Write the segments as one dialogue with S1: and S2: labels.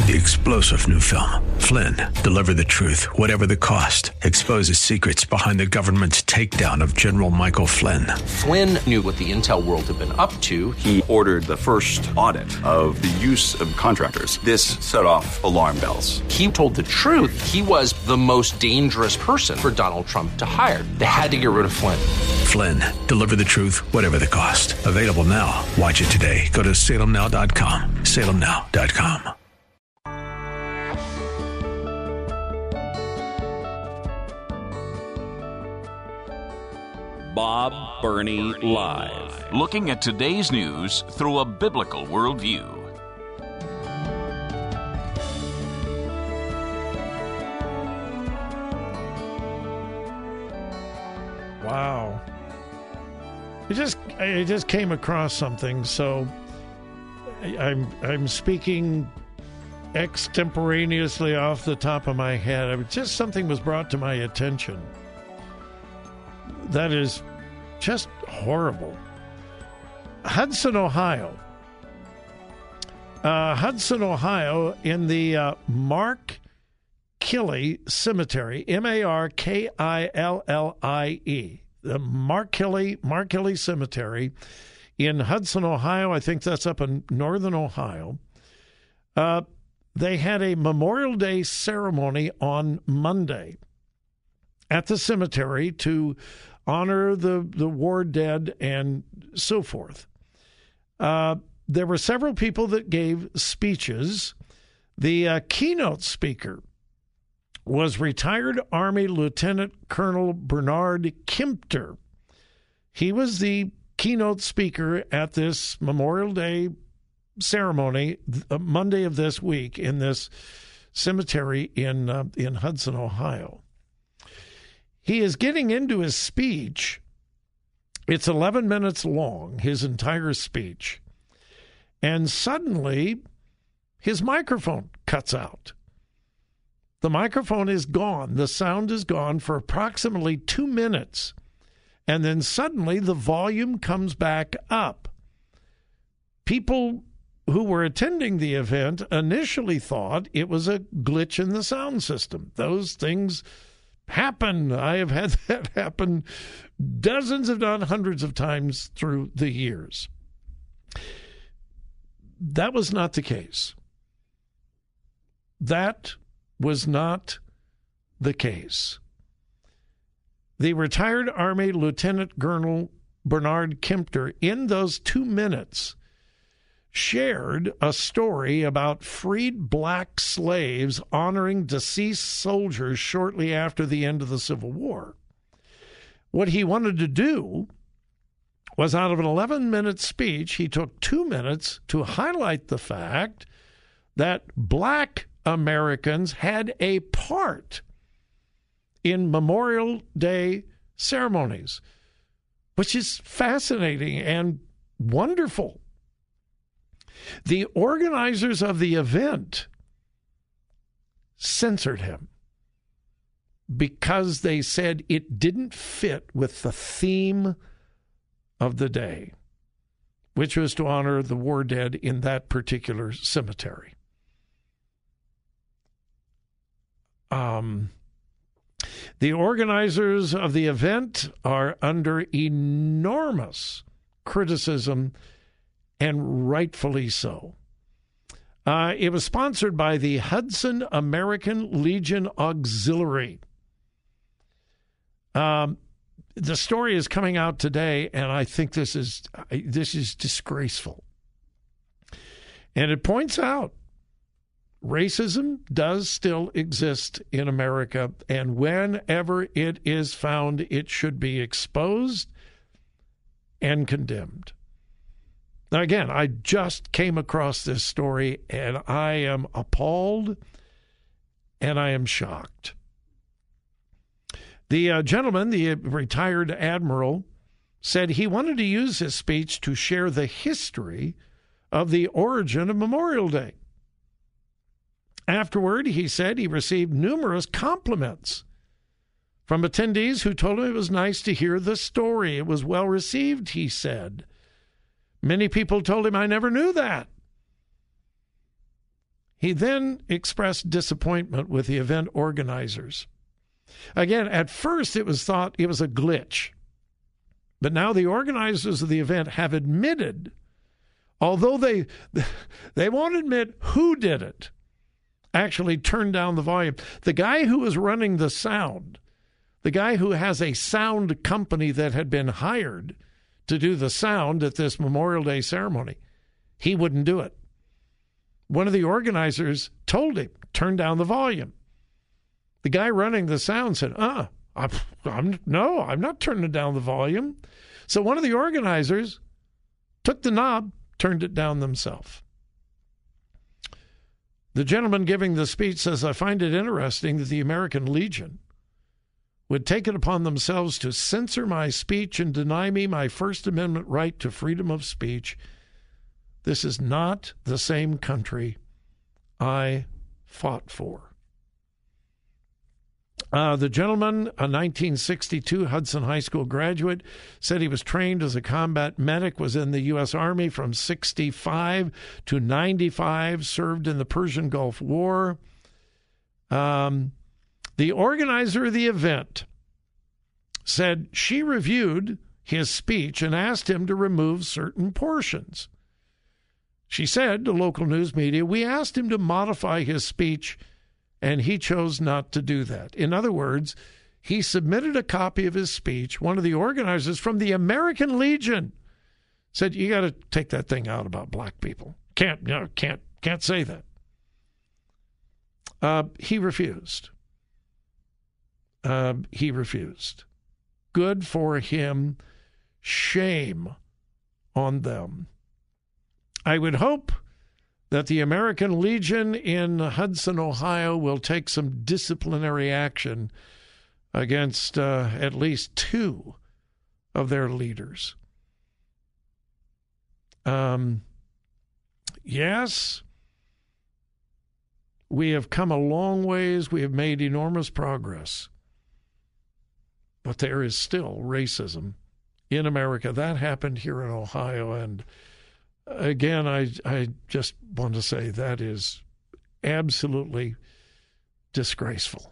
S1: The explosive new film, Flynn, deliver the truth, whatever the cost, exposes secrets behind the government's takedown of General Michael Flynn.
S2: Flynn knew what the intel world had been up to.
S3: He ordered the first audit of the use of contractors. This set off alarm bells.
S2: He told the truth. He was the most dangerous person for Donald Trump to hire. They had to get rid of Flynn.
S1: Flynn, deliver the truth, whatever the cost. Available now. Watch it today. Go to salemnow.com. salemnow.com.
S4: Bob Burney Live. Looking at today's news through a biblical worldview.
S5: Wow. I just came across something, so I'm speaking extemporaneously off the top of my head. Just something was brought to my attention. That is just horrible. Hudson, Ohio. In the Mark Killie Cemetery, Markillie, the Mark Killie Cemetery in Hudson, Ohio. I think that's up in northern Ohio. They had a Memorial Day ceremony on Monday at the cemetery to honor the war dead and so forth. There were several people that gave speeches. The keynote speaker was retired Army Lieutenant Colonel Bernard Kempter. He was the keynote speaker at this Memorial Day ceremony Monday of this week in this cemetery in Hudson, Ohio. He is getting into his speech. It's 11 minutes long, his entire speech. And suddenly, his microphone cuts out. The microphone is gone. The sound is gone for approximately 2 minutes. And then suddenly, the volume comes back up. People who were attending the event initially thought it was a glitch in the sound system. Those things happen. I have had that happen dozens, if not hundreds of times through the years. That was not the case. That was not the case. The retired Army Lieutenant Colonel Bernard Kempter, in those 2 minutes, shared a story about freed black slaves honoring deceased soldiers shortly after the end of the Civil War. What he wanted to do was, out of an 11-minute speech, he took 2 minutes to highlight the fact that black Americans had a part in Memorial Day ceremonies, which is fascinating and wonderful. The organizers of the event censored him because they said it didn't fit with the theme of the day, which was to honor the war dead in that particular cemetery. The organizers of the event are under enormous criticism, and rightfully so. It was sponsored by the Hudson American Legion Auxiliary. The story is coming out today, and I think this is disgraceful. And it points out racism does still exist in America, and whenever it is found, it should be exposed and condemned. Now, again, I just came across this story, and I am appalled, and I am shocked. The gentleman, the retired admiral, said he wanted to use his speech to share the history of the origin of Memorial Day. Afterward, he said he received numerous compliments from attendees who told him it was nice to hear the story. It was well received, he said. Many people told him, I never knew that. He then expressed disappointment with the event organizers. Again, at first it was thought it was a glitch. But now the organizers of the event have admitted, although they won't admit who did it, actually turned down the volume. The guy who was running the sound, the guy who has a sound company that had been hired to do the sound at this Memorial Day ceremony, he wouldn't do it. One of the organizers told him, turn down the volume. The guy running the sound said, I'm not turning down the volume. So one of the organizers took the knob, turned it down themselves. The gentleman giving the speech says, I find it interesting that the American Legion would take it upon themselves to censor my speech and deny me my First Amendment right to freedom of speech. This is not the same country I fought for. The gentleman, a 1962 Hudson High School graduate, said he was trained as a combat medic, was in the U.S. Army from 65 to 95, served in the Persian Gulf War. The organizer of the event said she reviewed his speech and asked him to remove certain portions. She said to local news media, we asked him to modify his speech, and he chose not to do that. In other words, he submitted a copy of his speech. One of the organizers from the American Legion said, you got to take that thing out about black people. Can't say that. He refused. He refused. Good for him. Shame on them. I would hope that the American Legion in Hudson, Ohio, will take some disciplinary action against at least two of their leaders. Yes, we have come a long ways. We have made enormous progress. But there is still racism in America. That happened here in Ohio, and again, I just want to say that is absolutely disgraceful.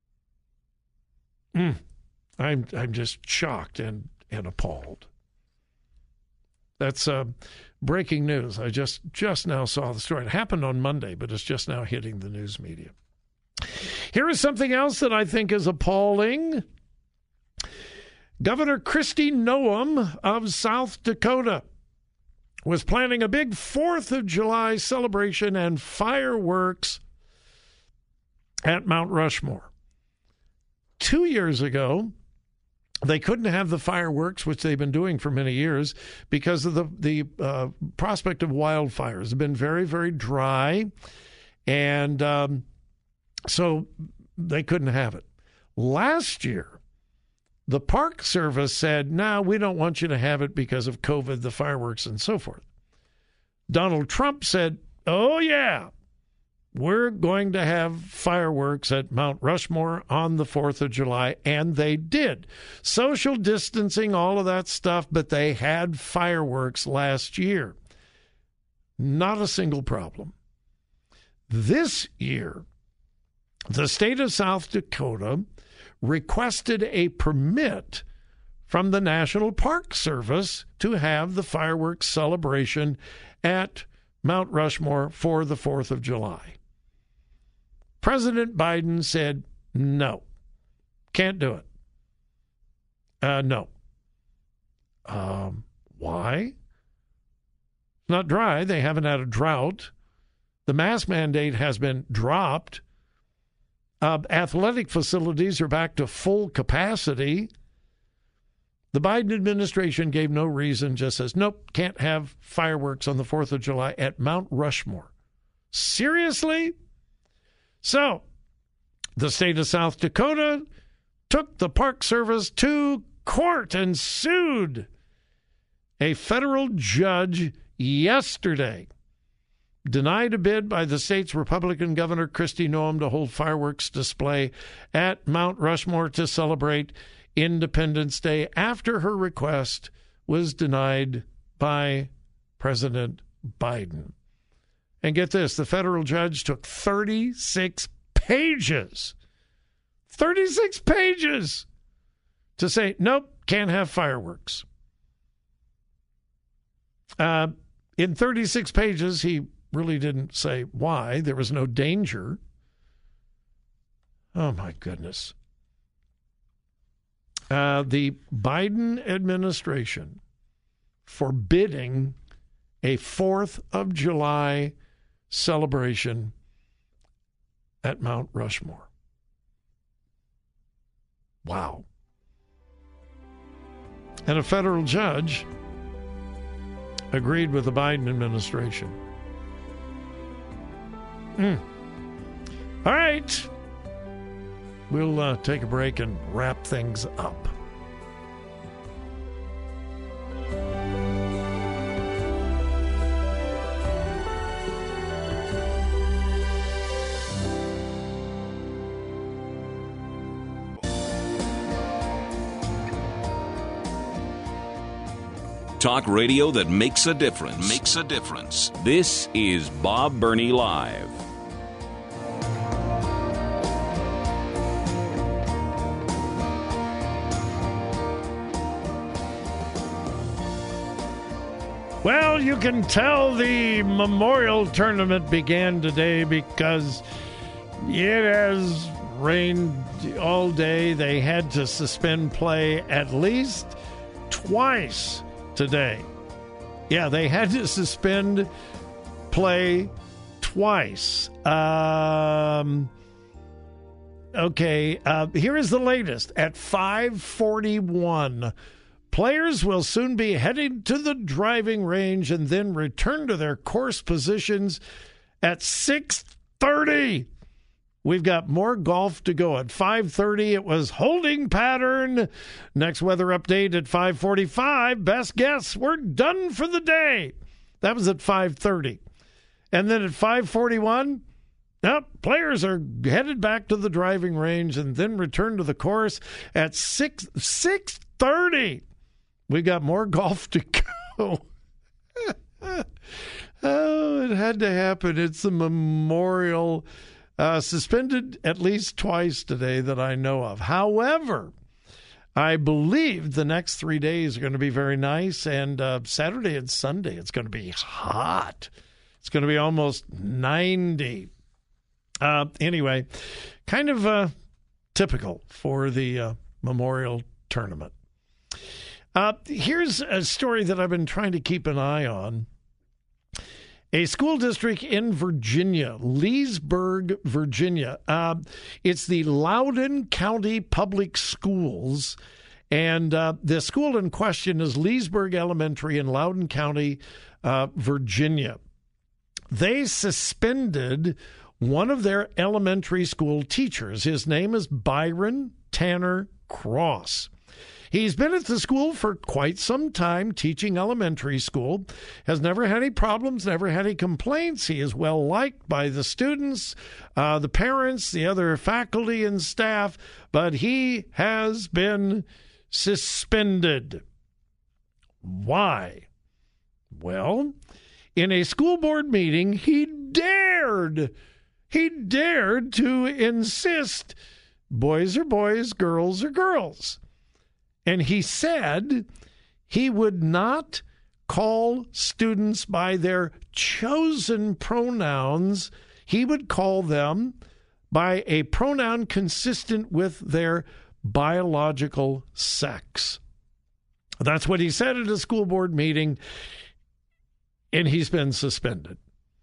S5: I'm just shocked and appalled. That's breaking news. I just now saw the story. It happened on Monday, but it's just now hitting the news media. Here is something else that I think is appalling. Governor Kristi Noem of South Dakota was planning a big 4th of July celebration and fireworks at Mount Rushmore. 2 years ago, they couldn't have the fireworks, which they've been doing for many years, because of the prospect of wildfires. It's been very, very dry, and so they couldn't have it. Last year, the Park Service said, no, we don't want you to have it because of COVID, the fireworks, and so forth. Donald Trump said, oh, yeah, we're going to have fireworks at Mount Rushmore on the 4th of July, and they did. Social distancing, all of that stuff, but they had fireworks last year. Not a single problem. This year, the state of South Dakota requested a permit from the National Park Service to have the fireworks celebration at Mount Rushmore for the 4th of July. President Biden said, no, can't do it. No. Why? It's not dry. They haven't had a drought. The mask mandate has been dropped. Athletic facilities are back to full capacity. The Biden administration gave no reason, just says, nope, can't have fireworks on the 4th of July at Mount Rushmore. Seriously? So, the state of South Dakota took the Park Service to court and sued. A federal judge yesterday denied a bid by the state's Republican Governor Kristi Noem to hold fireworks display at Mount Rushmore to celebrate Independence Day after her request was denied by President Biden. And get this, the federal judge took 36 pages. 36 pages to say, nope, can't have fireworks. In 36 pages, he really didn't say why. There was no danger. Oh, my goodness. The Biden administration forbidding a 4th of July celebration at Mount Rushmore. Wow. And a federal judge agreed with the Biden administration. All right. We'll take a break and wrap things up.
S4: Talk radio that makes a difference. Makes a difference. This is Bob Burney Live.
S5: Well, you can tell the Memorial Tournament began today because it has rained all day. They had to suspend play at least twice today. Yeah, they had to suspend play twice. Okay, here is the latest. At 5:41, players will soon be heading to the driving range and then return to their course positions at 6:30. We've got more golf to go. At 5:30, it was holding pattern. Next weather update at 5:45. Best guess, we're done for the day. That was at 5:30. And then at 5:41, players are headed back to the driving range and then return to the course at 6:30. We got more golf to go. Oh, it had to happen. It's the Memorial. Suspended at least twice today that I know of. However, I believe the next 3 days are going to be very nice, and Saturday and Sunday it's going to be hot. It's going to be almost 90. Anyway, kind of typical for the Memorial Tournament. Here's a story that I've been trying to keep an eye on. A school district in Virginia, Leesburg, Virginia. It's the Loudoun County Public Schools, and the school in question is Leesburg Elementary in Loudoun County, Virginia. They suspended one of their elementary school teachers. His name is Byron Tanner Cross. He's been at the school for quite some time, teaching elementary school, has never had any problems, never had any complaints. He is well liked by the students, the parents, the other faculty and staff, but he has been suspended. Why? Well, in a school board meeting, he dared to insist boys are boys, girls are girls. And he said he would not call students by their chosen pronouns. He would call them by a pronoun consistent with their biological sex. That's what he said at a school board meeting, and he's been suspended.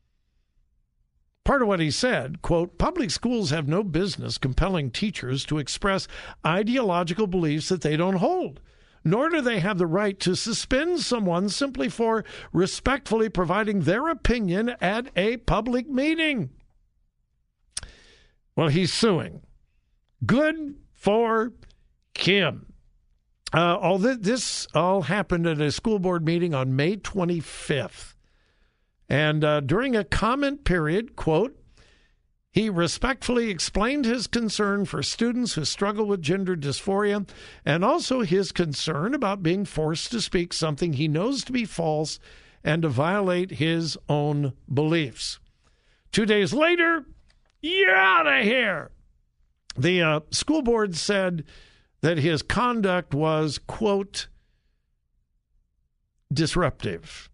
S5: Part of what he said, quote, public schools have no business compelling teachers to express ideological beliefs that they don't hold, nor do they have the right to suspend someone simply for respectfully providing their opinion at a public meeting. Well, he's suing. Good for him. This all happened at a school board meeting on May 25th. And during a comment period, quote, he respectfully explained his concern for students who struggle with gender dysphoria and also his concern about being forced to speak something he knows to be false and to violate his own beliefs. 2 days later, you're out of here. The school board said that his conduct was, quote, disruptive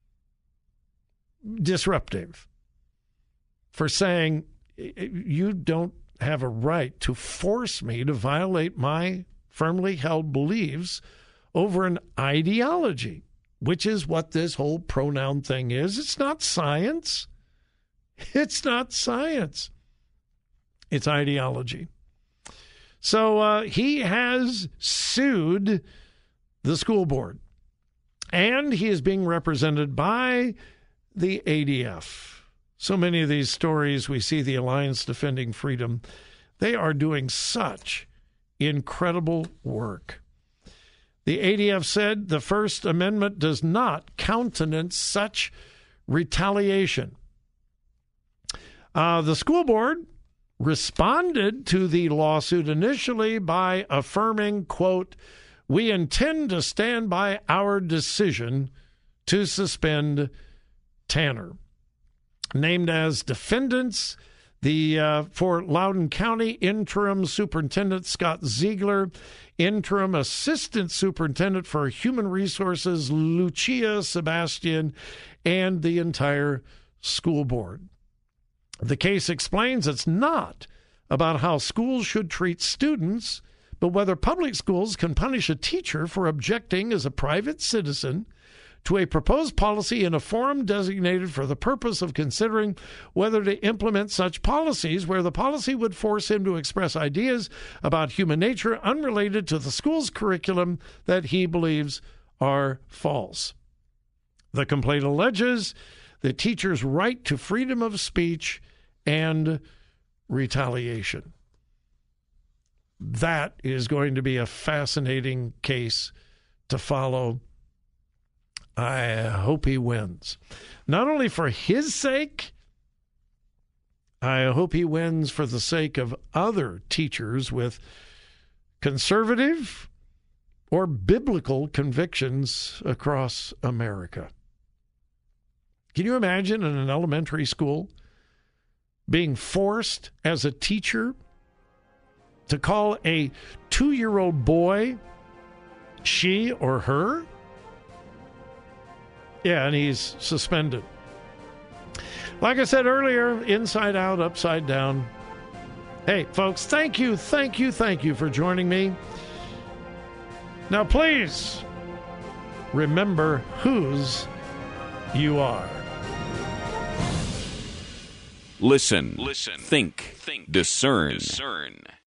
S5: for saying, you don't have a right to force me to violate my firmly held beliefs over an ideology, which is what this whole pronoun thing is. It's not science. It's not science. It's ideology. So he has sued the school board, and he is being represented by the ADF. So many of these stories, we see the Alliance Defending Freedom. They are doing such incredible work. The ADF said the First Amendment does not countenance such retaliation. The school board responded to the lawsuit initially by affirming, quote, we intend to stand by our decision to suspend Tanner. Named as defendants, for Loudoun County, interim superintendent Scott Ziegler, interim assistant superintendent for human resources Lucia Sebastian, and the entire school board. The case explains it's not about how schools should treat students, but whether public schools can punish a teacher for objecting as a private citizen to a proposed policy in a forum designated for the purpose of considering whether to implement such policies, where the policy would force him to express ideas about human nature unrelated to the school's curriculum that he believes are false. The complaint alleges the teacher's right to freedom of speech and retaliation. That is going to be a fascinating case to follow. I hope he wins. Not only for his sake, I hope he wins for the sake of other teachers with conservative or biblical convictions across America. Can you imagine in an elementary school being forced as a teacher to call a 2-year-old boy she or her? Yeah, and he's suspended. Like I said earlier, inside out, upside down. Hey, folks, thank you for joining me. Now, please remember whose you are.
S4: Listen, think, discern.